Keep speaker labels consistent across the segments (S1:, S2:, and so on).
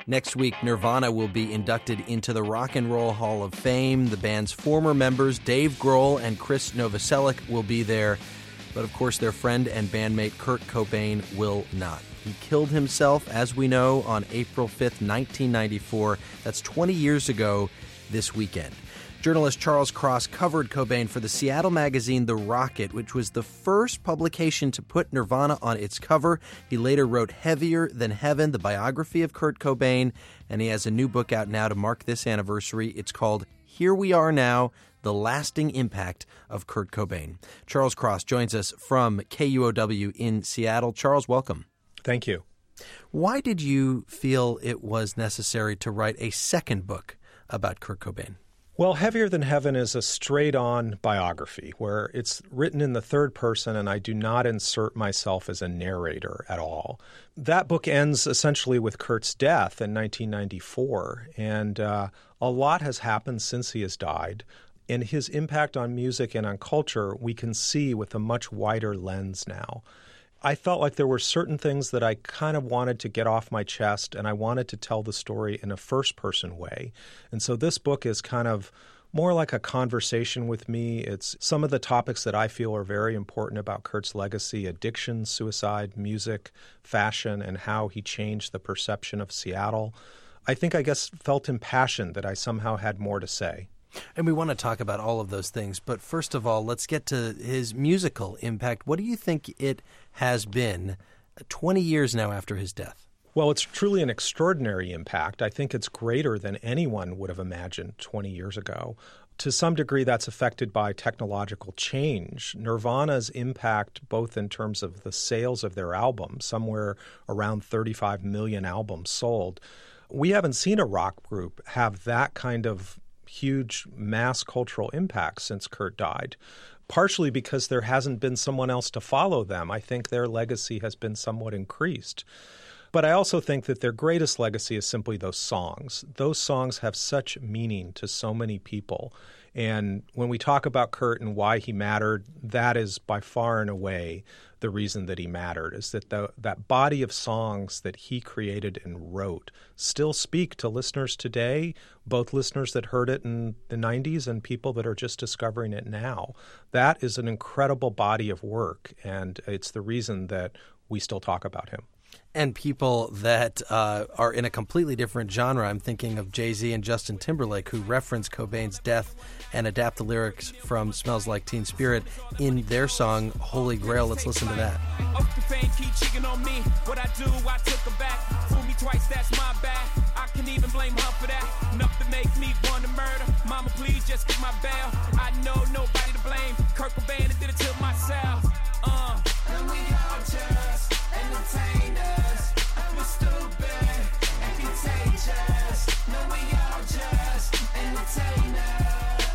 S1: Next week, Nirvana will be inducted into the Rock and Roll Hall of Fame. The band's former members, Dave Grohl and Chris Novoselic, will be there. But of course, their friend and bandmate Kurt Cobain will not. He killed himself, as we know, on April 5th, 1994. That's 20 years ago this weekend. Journalist Charles Cross covered Cobain for the Seattle magazine The Rocket, which was the first publication to put Nirvana on its cover. He later wrote Heavier Than Heaven, the biography of Kurt Cobain, and he has a new book out now to mark this anniversary. It's called Here We Are Now, The Lasting Impact of Kurt Cobain. Charles Cross joins us from KUOW in Seattle. Charles, welcome.
S2: Thank you.
S1: Why did you feel it was necessary to write a second book about Kurt Cobain?
S2: Well, Heavier Than Heaven is a straight-on biography where it's written in the third person and I do not insert myself as a narrator at all. That book ends essentially with Kurt's death in 1994, and a lot has happened since he has died. And his impact on music and on culture we can see with a much wider lens now. I felt like there were certain things that I kind of wanted to get off my chest, and I wanted to tell the story in a first-person way. And so this book is kind of more like a conversation with me. It's some of the topics that I feel are very important about Kurt's legacy: addiction, suicide, music, fashion, and how he changed the perception of Seattle. I guess felt impassioned that I somehow had more to say.
S1: And we want to talk about all of those things. But first of all, let's get to his musical impact. What do you think it has been 20 years now after his death?
S2: Well, it's truly an extraordinary impact. I think it's greater than anyone would have imagined 20 years ago. To some degree, that's affected by technological change. Nirvana's impact, both in terms of the sales of their albums, somewhere around 35 million albums sold. We haven't seen a rock group have that kind of huge mass cultural impact since Kurt died, partially because there hasn't been someone else to follow them. I think their legacy has been somewhat increased. But I also think that their greatest legacy is simply those songs. Those songs have such meaning to so many people. And when we talk about Kurt and why he mattered, that is by far and away the reason that he mattered, is that that body of songs that he created and wrote still speak to listeners today, both listeners that heard it in the 90s and people that are just discovering it now. That is an incredible body of work, and it's the reason that we still talk about him.
S1: And people that are in a completely different genre. I'm thinking of Jay-Z and Justin Timberlake, who reference Cobain's death and adapt the lyrics from Smells Like Teen Spirit in their song Holy Grail. Let's listen to that.
S3: Keep cheating on me. What I do, I took her back. Fool me twice, that's my bad. I can even blame her for that. Enough to make me want to murder. Mama, please just get my bail. I know nobody to blame. Kurt Cobain did it to myself. And we all just entertainers. We're stupid and contagious. No, we all just entertainers.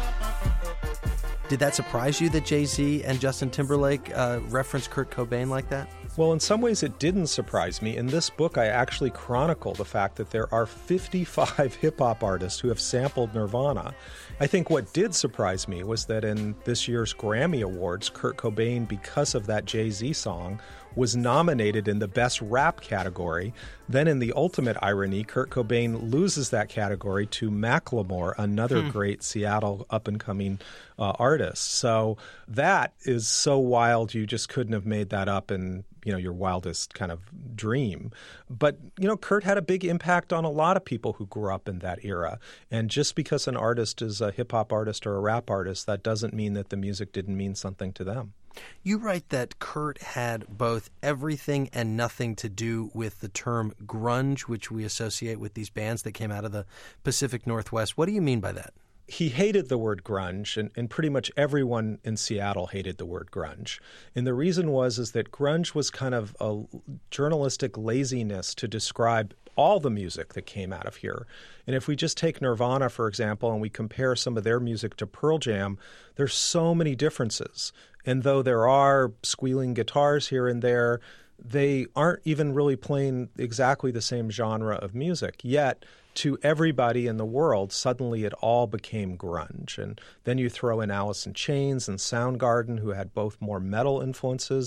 S1: Did that surprise you that Jay-Z and Justin Timberlake referenced Kurt Cobain like that?
S2: Well, in some ways it didn't surprise me. In this book, I actually chronicle the fact that there are 55 hip-hop artists who have sampled Nirvana. I think what did surprise me was that in this year's Grammy Awards, Kurt Cobain, because of that Jay-Z song, was nominated in the Best Rap category. Then in the ultimate irony, Kurt Cobain loses that category to Macklemore, another great Seattle up-and-coming artist. So that is so wild, you just couldn't have made that up in your wildest kind of dream. But, Kurt had a big impact on a lot of people who grew up in that era. And just because an artist is a hip-hop artist or a rap artist, that doesn't mean that the music didn't mean something to them.
S1: You write that Kurt had both everything and nothing to do with the term grunge, which we associate with these bands that came out of the Pacific Northwest. What do you mean by that?
S2: He hated the word grunge, and pretty much everyone in Seattle hated the word grunge. And the reason is that grunge was kind of a journalistic laziness to describe all the music that came out of here. And if we just take Nirvana, for example, and we compare some of their music to Pearl Jam, there's so many differences. And though there are squealing guitars here and there, they aren't even really playing exactly the same genre of music. Yet, to everybody in the world, suddenly it all became grunge. And then you throw in Alice in Chains and Soundgarden, who had both more metal influences.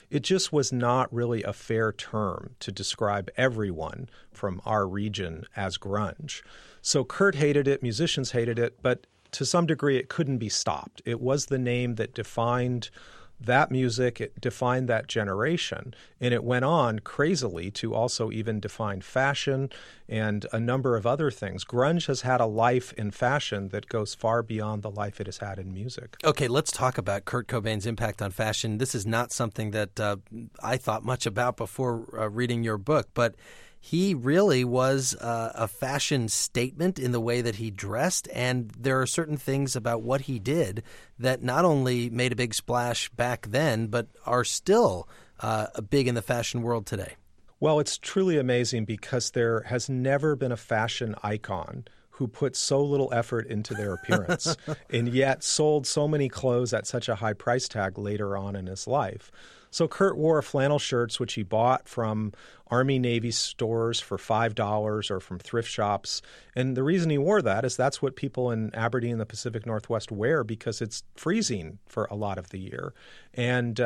S2: it just was not really a fair term to describe everyone from our region as grunge. So Kurt hated it, musicians hated it, but to some degree it couldn't be stopped. It was the name that defined that music, it defined that generation, and it went on crazily to also even define fashion and a number of other things. Grunge has had a life in fashion that goes far beyond the life it has had in music.
S1: Okay, let's talk about Kurt Cobain's impact on fashion. This is not something that I thought much about before reading your book, but he really was a fashion statement in the way that he dressed, and there are certain things about what he did that not only made a big splash back then, but are still big in the fashion world today.
S2: Well, it's truly amazing because there has never been a fashion icon who put so little effort into their appearance and yet sold so many clothes at such a high price tag later on in his life. So Kurt wore flannel shirts, which he bought from Army Navy stores for $5 or from thrift shops. And the reason he wore that is that's what people in Aberdeen and the Pacific Northwest wear because it's freezing for a lot of the year. And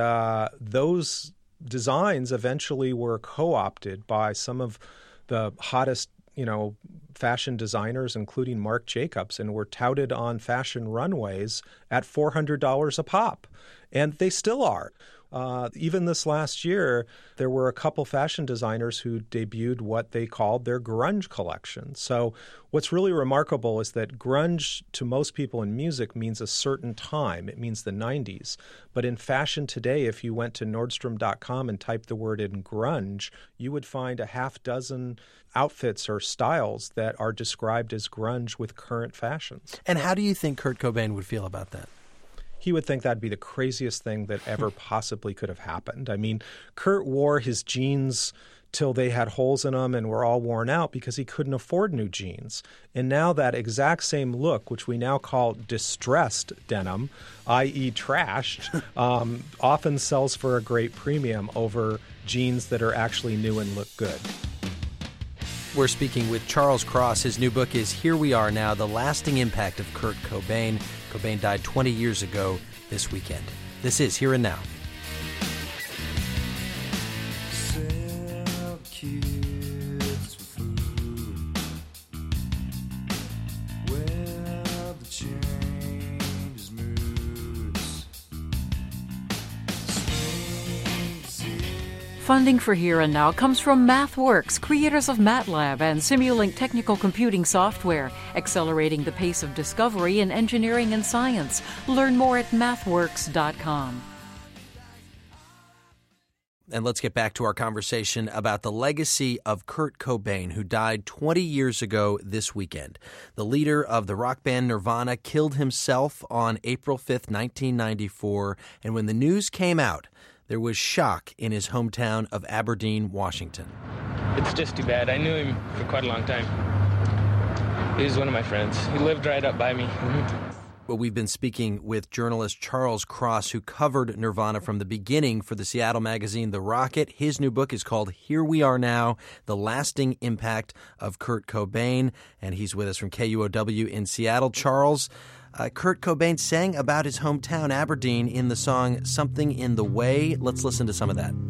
S2: those designs eventually were co-opted by some of the hottest fashion designers, including Marc Jacobs, and were touted on fashion runways at $400 a pop. And they still are. Even this last year, there were a couple fashion designers who debuted what they called their grunge collection. So what's really remarkable is that grunge to most people in music means a certain time. It means the 90s. But in fashion today, if you went to Nordstrom.com and typed the word in grunge, you would find a half dozen outfits or styles that are described as grunge with current fashions.
S1: And how do you think Kurt Cobain would feel about that?
S2: He would think that'd be the craziest thing that ever possibly could have happened. I mean, Kurt wore his jeans till they had holes in them and were all worn out because he couldn't afford new jeans. And now that exact same look, which we now call distressed denim, i.e. trashed, often sells for a great premium over jeans that are actually new and look good.
S1: We're speaking with Charles Cross. His new book is Here We Are Now, The Lasting Impact of Kurt Cobain. Cobain died 20 years ago this weekend. This is Here and Now.
S4: Funding for Here and Now comes from MathWorks, creators of MATLAB and Simulink technical computing software, accelerating the pace of discovery in engineering and science. Learn more at mathworks.com.
S1: And let's get back to our conversation about the legacy of Kurt Cobain, who died 20 years ago this weekend. The leader of the rock band Nirvana killed himself on April 5th, 1994, and when the news came out, there was shock in his hometown of Aberdeen, Washington.
S5: It's just too bad. I knew him for quite a long time. He was one of my friends. He lived right up by me.
S1: Well, we've been speaking with journalist Charles Cross, who covered Nirvana from the beginning for the Seattle magazine The Rocket. His new book is called Here We Are Now, The Lasting Impact of Kurt Cobain, and he's with us from KUOW in Seattle. Charles, Kurt Cobain sang about his hometown, Aberdeen, in the song Something in the Way. Let's listen to some of that.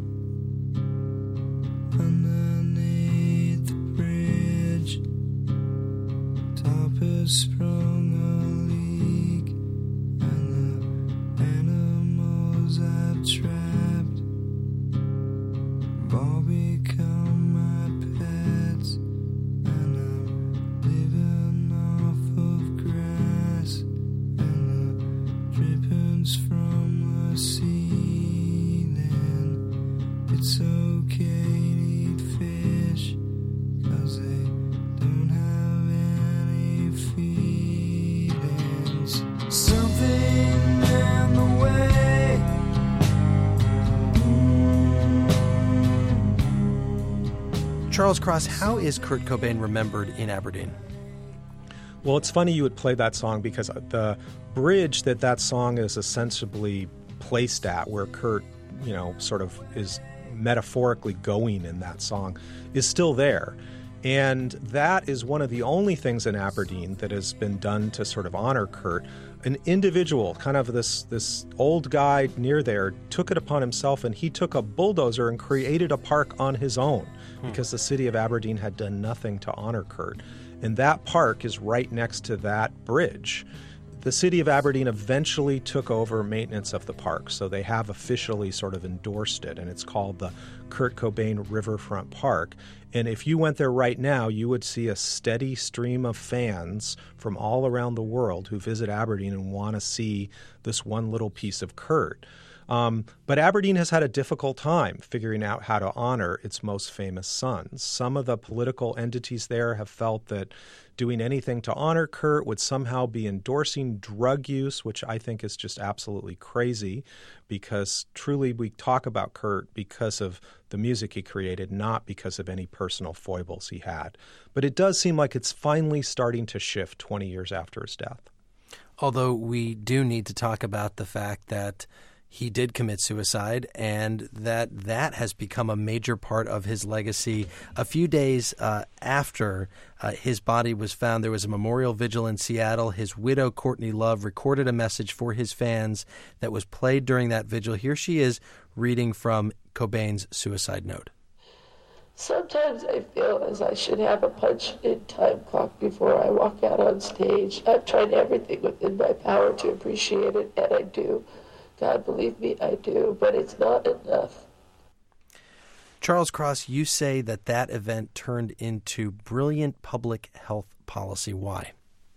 S6: Underneath the bridge, top has sprung a leak, and the animals I've trapped have all become my pets, and I'm living off of grass and the drippings from the ceiling. It's okay to eat fish, 'cause they don't have any feelings. Something in the way.
S1: Charles Cross, how is Kurt Cobain remembered in Aberdeen?
S2: Well, it's funny you would play that song because the bridge that song is ostensibly placed at, where Kurt, sort of is metaphorically going in that song, is still there. And that is one of the only things in Aberdeen that has been done to sort of honor Kurt. An individual, kind of this old guy near there, took it upon himself, and he took a bulldozer and created a park on his own because the city of Aberdeen had done nothing to honor Kurt. And that park is right next to that bridge. The city of Aberdeen eventually took over maintenance of the park, so they have officially sort of endorsed it, and it's called the Kurt Cobain Riverfront Park. And if you went there right now, you would see a steady stream of fans from all around the world who visit Aberdeen and want to see this one little piece of Kurt. But Aberdeen has had a difficult time figuring out how to honor its most famous sons. Some of the political entities there have felt that doing anything to honor Kurt would somehow be endorsing drug use, which I think is just absolutely crazy, because truly we talk about Kurt because of the music he created, not because of any personal foibles he had. But it does seem like it's finally starting to shift 20 years after his death.
S1: Although we do need to talk about the fact that he did commit suicide, and that has become a major part of his legacy. A few days after his body was found, there was a memorial vigil in Seattle. His widow, Courtney Love, recorded a message for his fans that was played during that vigil. Here she is reading from Cobain's suicide note.
S7: Sometimes I feel as I should have a punch-in time clock before I walk out on stage. I've tried everything within my power to appreciate it, and I do. God, believe me, I do, but it's not enough.
S1: Charles Cross, you say that event turned into brilliant public health policy. Why?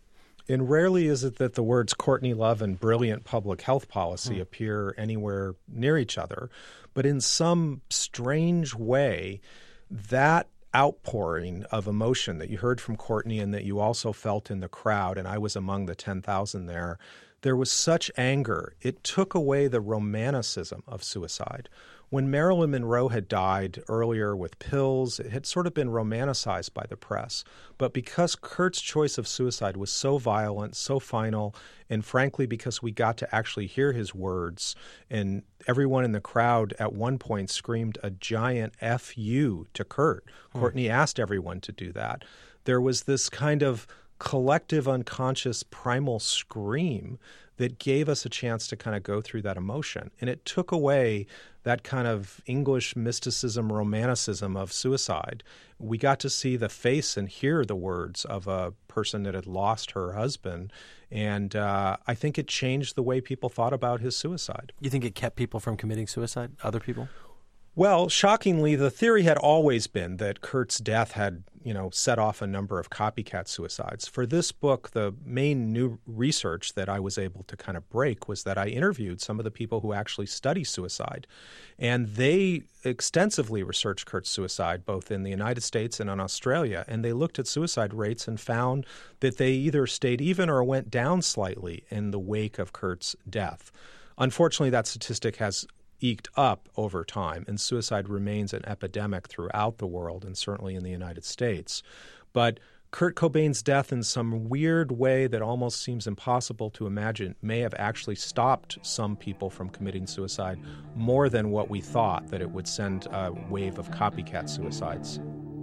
S2: And rarely is it that the words Courtney Love and brilliant public health policy appear anywhere near each other. But in some strange way, that outpouring of emotion that you heard from Courtney and that you also felt in the crowd, and I was among the 10,000 there was such anger. It took away the romanticism of suicide. When Marilyn Monroe had died earlier with pills, it had sort of been romanticized by the press. But because Kurt's choice of suicide was so violent, so final, and frankly because we got to actually hear his words, and everyone in the crowd at one point screamed a giant F you to Kurt. Courtney asked everyone to do that. There was this kind of collective unconscious primal scream that gave us a chance to kind of go through that emotion. And it took away that kind of English mysticism, romanticism of suicide. We got to see the face and hear the words of a person that had lost her husband. And I think it changed the way people thought about his suicide.
S1: You think it kept people from committing suicide, other people?
S2: Well, shockingly, the theory had always been that Kurt's death had, set off a number of copycat suicides. For this book, the main new research that I was able to kind of break was that I interviewed some of the people who actually study suicide. And they extensively researched Kurt's suicide, both in the United States and in Australia. And they looked at suicide rates and found that they either stayed even or went down slightly in the wake of Kurt's death. Unfortunately, that statistic has eked up over time, and suicide remains an epidemic throughout the world and certainly in the United States. But Kurt Cobain's death, in some weird way that almost seems impossible to imagine, may have actually stopped some people from committing suicide more than what we thought, that it would send a wave of copycat suicides.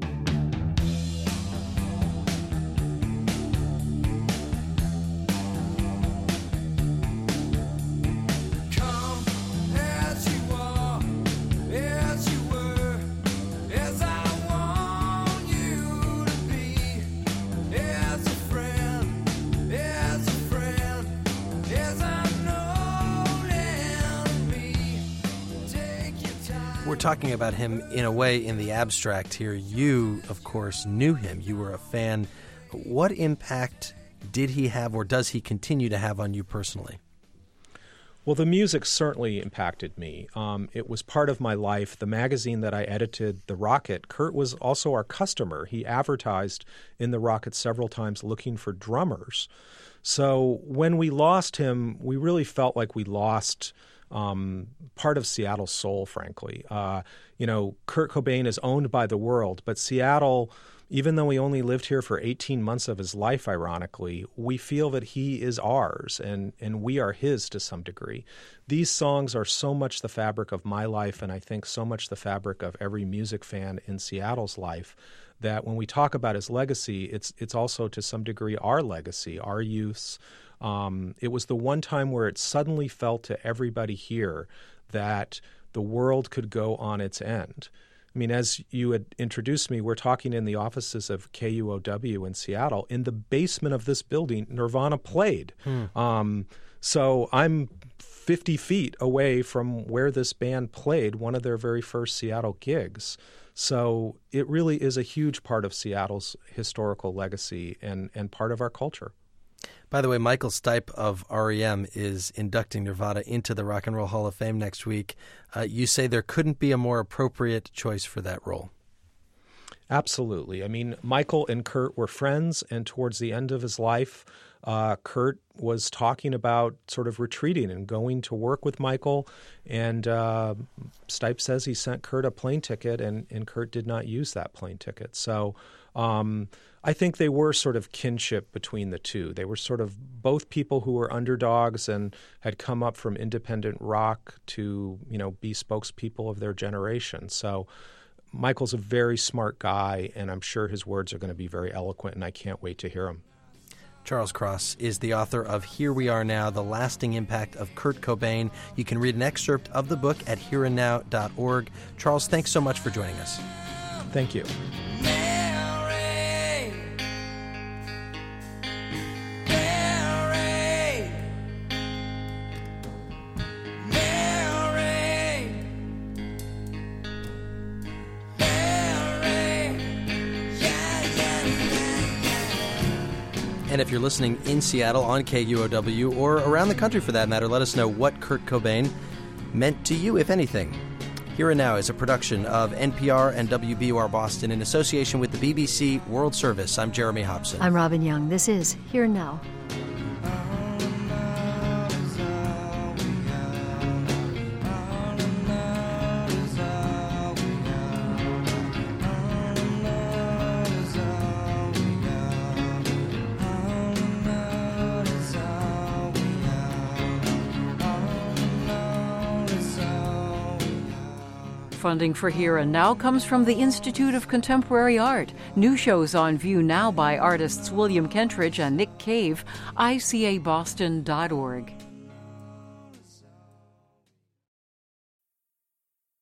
S1: We're talking about him in a way in the abstract here. You, of course, knew him. You were a fan. What impact did he have, or does he continue to have, on you personally?
S2: Well, the music certainly impacted me. It was part of my life. The magazine that I edited, The Rocket, Kurt was also our customer. He advertised in The Rocket several times looking for drummers. So when we lost him, we really felt like we lost part of Seattle's soul, frankly. Kurt Cobain is owned by the world, but Seattle even though he only lived here for 18 months of his life, ironically, we feel that he is ours and we are his to some degree. These songs are so much the fabric of my life, and I think so much the fabric of every music fan in Seattle's life, that when we talk about his legacy, it's also to some degree our legacy, our youth's. It was the one time where it suddenly felt to everybody here that the world could go on its end. I mean, as you had introduced me, we're talking in the offices of KUOW in Seattle. In the basement of this building, Nirvana played. So I'm 50 feet away from where this band played one of their very first Seattle gigs. So it really is a huge part of Seattle's historical legacy and part of our culture.
S1: By the way, Michael Stipe of REM is inducting Nirvana into the Rock and Roll Hall of Fame next week. You say there couldn't be a more appropriate choice for that role.
S2: Absolutely. I mean, Michael and Kurt were friends, and towards the end of his life, Kurt was talking about sort of retreating and going to work with Michael. And Stipe says he sent Kurt a plane ticket, and Kurt did not use that plane ticket. So I think they were sort of kinship between the two. They were sort of both people who were underdogs and had come up from independent rock to, be spokespeople of their generation. So Michael's a very smart guy, and I'm sure his words are going to be very eloquent, and I can't wait to hear them.
S1: Charles Cross is the author of Here We Are Now, The Lasting Impact of Kurt Cobain. You can read an excerpt of the book at hereandnow.org. Charles, thanks so much for joining us.
S2: Thank you.
S1: And if you're listening in Seattle on KUOW or around the country for that matter, let us know what Kurt Cobain meant to you, if anything. Here and Now is a production of NPR and WBUR Boston in association with the BBC World Service. I'm Jeremy Hobson.
S8: I'm Robin Young. This is Here and Now.
S4: Funding for Here and Now comes from the Institute of Contemporary Art. New shows on view now by artists William Kentridge and Nick Cave, ICABoston.org.